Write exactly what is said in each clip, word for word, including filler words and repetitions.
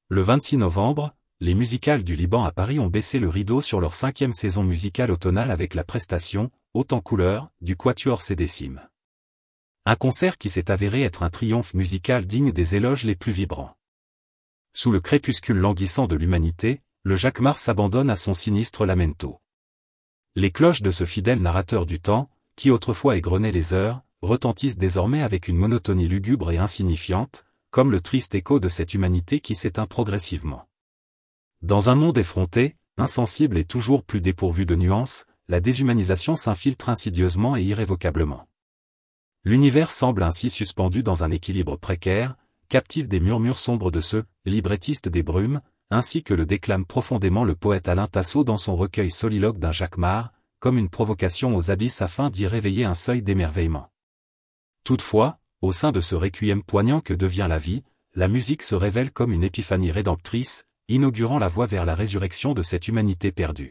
Le vingt-six novembre, les musicales du Liban à Paris ont baissé le rideau sur leur cinquième saison musicale automnale avec la prestation, haute en couleurs, du Quatuor Sédécime. Un concert qui s'est avéré être un triomphe musical digne des éloges les plus vibrants. Sous le crépuscule languissant de l'humanité, le Jacquemart s'abandonne à son sinistre lamento. Les cloches de ce fidèle narrateur du temps, qui autrefois égrenait les heures, retentissent désormais avec une monotonie lugubre et insignifiante, comme le triste écho de cette humanité qui s'éteint progressivement. Dans un monde effronté, insensible et toujours plus dépourvu de nuances, la déshumanisation s'infiltre insidieusement et irrévocablement. L'univers semble ainsi suspendu dans un équilibre précaire, captif des murmures sombres de ceux, librettistes des brumes, ainsi que le déclame profondément le poète Alain Tasso dans son recueil soliloque d'un Jacquemart, comme une provocation aux abysses afin d'y réveiller un seuil d'émerveillement. Toutefois, au sein de ce requiem poignant que devient la vie, la musique se révèle comme une épiphanie rédemptrice, inaugurant la voie vers la résurrection de cette humanité perdue.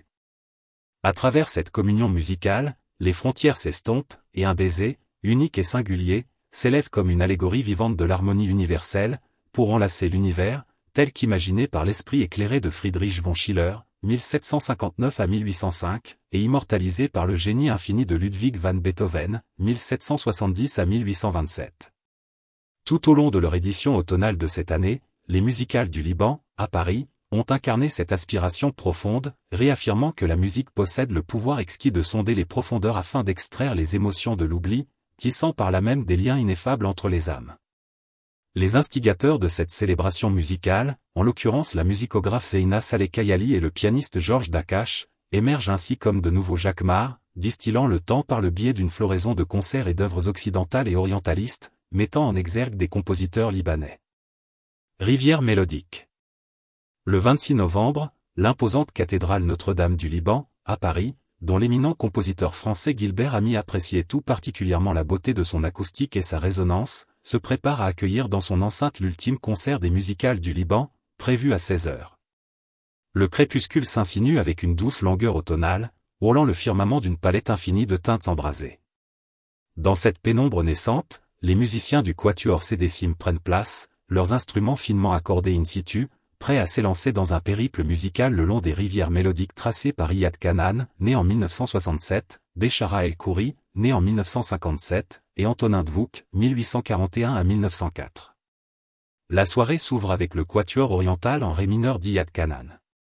À travers cette communion musicale, les frontières s'estompent, et un baiser, unique et singulier, s'élève comme une allégorie vivante de l'harmonie universelle, pour enlacer l'univers, tel qu'imaginé par l'esprit éclairé de Friedrich von Schiller, mille sept cent cinquante-neuf à mille huit cent cinq, et immortalisé par le génie infini de Ludwig van Beethoven, mille sept cent soixante-dix à mille huit cent vingt-sept. Tout au long de leur édition automnale de cette année, les musicales du Liban, à Paris, ont incarné cette aspiration profonde, réaffirmant que la musique possède le pouvoir exquis de sonder les profondeurs afin d'extraire les émotions de l'oubli, tissant par là même des liens ineffables entre les âmes. Les instigateurs de cette célébration musicale, en l'occurrence la musicographe Zeina Saleh Kayali et le pianiste Georges Dakache, émergent ainsi comme de nouveaux Jacquemart, distillant le temps par le biais d'une floraison de concerts et d'œuvres occidentales et orientalistes, mettant en exergue des compositeurs libanais. Rivière mélodique. Le vingt-six novembre, l'imposante cathédrale Notre-Dame du Liban, à Paris, dont l'éminent compositeur français Gilbert Ami appréciait tout particulièrement la beauté de son acoustique et sa résonance, se prépare à accueillir dans son enceinte l'ultime concert des musicales du Liban, prévu à seize heures. Le crépuscule s'insinue avec une douce langueur automnale, hurlant le firmament d'une palette infinie de teintes embrasées. Dans cette pénombre naissante, les musiciens du Quatuor Sédécime prennent place, leurs instruments finement accordés in situ, prêts à s'élancer dans un périple musical le long des rivières mélodiques tracées par Iyad Kanan, né en mille neuf cent soixante-sept, Béchara El-Khoury, né en mille neuf cent cinquante-sept, et Antonin Dvouk, mille huit cent quarante et un à mille neuf cent quatre. La soirée s'ouvre avec le Quatuor oriental en ré mineur d'Iyad Kanan.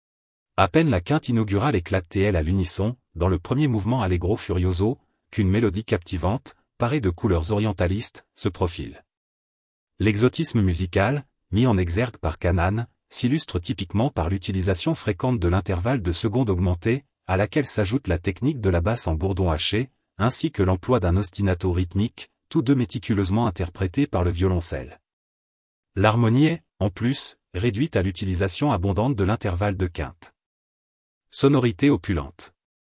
À peine la quinte inaugurale éclate-t-elle à l'unisson, dans le premier mouvement Allegro Furioso, qu'une mélodie captivante, parée de couleurs orientalistes, se profile. L'exotisme musical, mis en exergue par Kanan, s'illustre typiquement par l'utilisation fréquente de l'intervalle de seconde augmentée, à laquelle s'ajoute la technique de la basse en bourdon haché, ainsi que l'emploi d'un ostinato rythmique, tous deux méticuleusement interprétés par le violoncelle. L'harmonie est, en plus, réduite à l'utilisation abondante de l'intervalle de quinte. Sonorité opulente.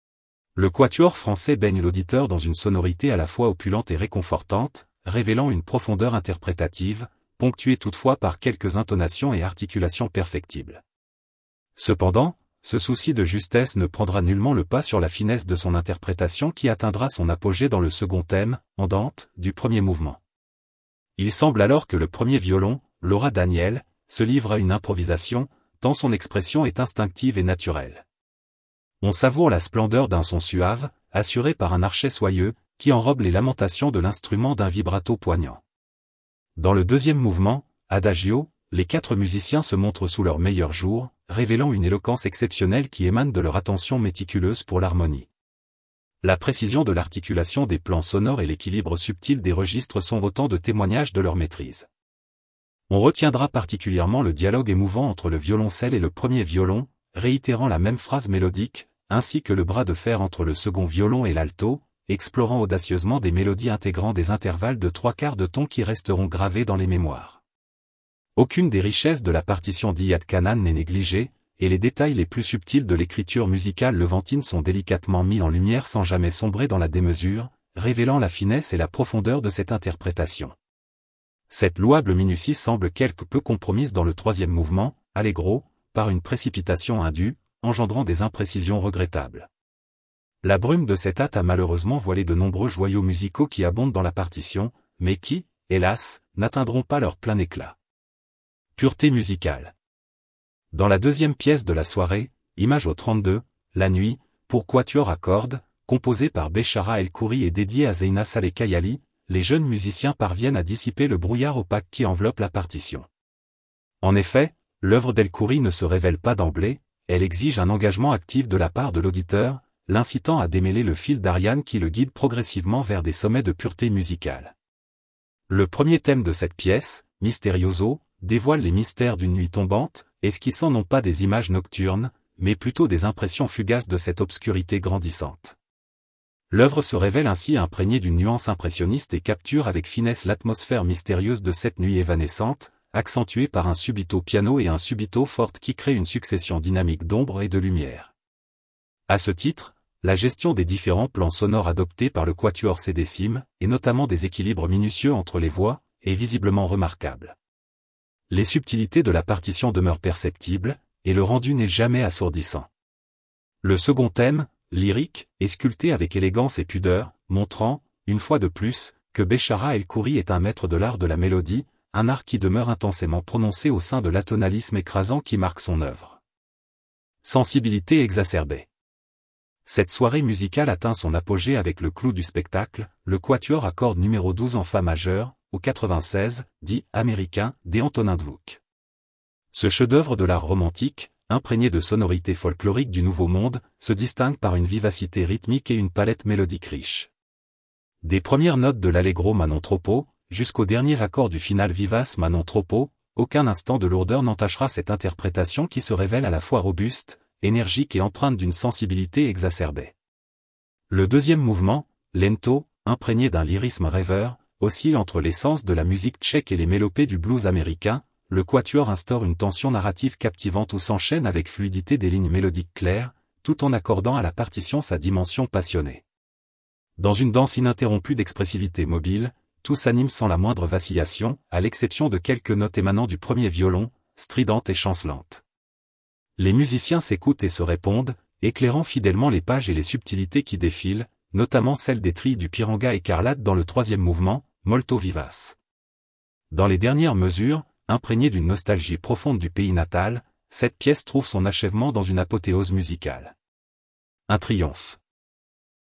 Le quatuor français baigne l'auditeur dans une sonorité à la fois opulente et réconfortante, révélant une profondeur interprétative, ponctuée toutefois par quelques intonations et articulations perfectibles. Cependant, ce souci de justesse ne prendra nullement le pas sur la finesse de son interprétation qui atteindra son apogée dans le second thème, andante, du premier mouvement. Il semble alors que le premier violon, Laura Daniel, se livre à une improvisation, tant son expression est instinctive et naturelle. On savoure la splendeur d'un son suave, assuré par un archet soyeux, qui enrobe les lamentations de l'instrument d'un vibrato poignant. Dans le deuxième mouvement, Adagio, les quatre musiciens se montrent sous leur meilleur jour, révélant une éloquence exceptionnelle qui émane de leur attention méticuleuse pour l'harmonie. La précision de l'articulation des plans sonores et l'équilibre subtil des registres sont autant de témoignages de leur maîtrise. On retiendra particulièrement le dialogue émouvant entre le violoncelle et le premier violon, réitérant la même phrase mélodique, ainsi que le bras de fer entre le second violon et l'alto, explorant audacieusement des mélodies intégrant des intervalles de trois quarts de ton qui resteront gravés dans les mémoires. Aucune des richesses de la partition d'Iyad Kanan n'est négligée, et les détails les plus subtils de l'écriture musicale levantine sont délicatement mis en lumière sans jamais sombrer dans la démesure, révélant la finesse et la profondeur de cette interprétation. Cette louable minutie semble quelque peu compromise dans le troisième mouvement, Allegro, par une précipitation indue, engendrant des imprécisions regrettables. La brume de cette hâte a malheureusement voilé de nombreux joyaux musicaux qui abondent dans la partition, mais qui, hélas, n'atteindront pas leur plein éclat. Pureté musicale. Dans la deuxième pièce de la soirée, Image au trente-deux, La Nuit, pour quatuor à cordes, composé par Béchara El-Khoury et dédié à Zeina Saleh Kayali, les jeunes musiciens parviennent à dissiper le brouillard opaque qui enveloppe la partition. En effet, l'œuvre d'El-Khoury ne se révèle pas d'emblée, elle exige un engagement actif de la part de l'auditeur, l'incitant à démêler le fil d'Ariane qui le guide progressivement vers des sommets de pureté musicale. Le premier thème de cette pièce, Misterioso, dévoile les mystères d'une nuit tombante, esquissant non pas des images nocturnes, mais plutôt des impressions fugaces de cette obscurité grandissante. L'œuvre se révèle ainsi imprégnée d'une nuance impressionniste et capture avec finesse l'atmosphère mystérieuse de cette nuit évanescente, accentuée par un subito piano et un subito forte qui crée une succession dynamique d'ombre et de lumière. À ce titre, la gestion des différents plans sonores adoptés par le quatuor C décime, et notamment des équilibres minutieux entre les voix, est visiblement remarquable. Les subtilités de la partition demeurent perceptibles, et le rendu n'est jamais assourdissant. Le second thème, lyrique, est sculpté avec élégance et pudeur, montrant, une fois de plus, que Béchara El-Khoury est un maître de l'art de la mélodie, un art qui demeure intensément prononcé au sein de l'atonalisme écrasant qui marque son œuvre. Sensibilité exacerbée. Cette soirée musicale atteint son apogée avec le clou du spectacle, le quatuor à cordes numéro douze en fa majeur, au quatre-vingt-seize, dit américain, d'Antonin Dvouk. Ce chef-d'œuvre de l'art romantique, imprégné de sonorités folkloriques du Nouveau Monde, se distingue par une vivacité rythmique et une palette mélodique riche. Des premières notes de l'allegro ma non troppo, jusqu'au dernier accord du final vivace ma non troppo, aucun instant de lourdeur n'entachera cette interprétation qui se révèle à la fois robuste, énergique et empreinte d'une sensibilité exacerbée. Le deuxième mouvement, lento, imprégné d'un lyrisme rêveur, oscille entre l'essence de la musique tchèque et les mélopées du blues américain, le quatuor instaure une tension narrative captivante où s'enchaînent avec fluidité des lignes mélodiques claires, tout en accordant à la partition sa dimension passionnée. Dans une danse ininterrompue d'expressivité mobile, tout s'anime sans la moindre vacillation, à l'exception de quelques notes émanant du premier violon, stridentes et chancelantes. Les musiciens s'écoutent et se répondent, éclairant fidèlement les pages et les subtilités qui défilent, notamment celles des trilles du piranga écarlate dans le troisième mouvement, molto vivace. Dans les dernières mesures, imprégnée d'une nostalgie profonde du pays natal, cette pièce trouve son achèvement dans une apothéose musicale. Un triomphe.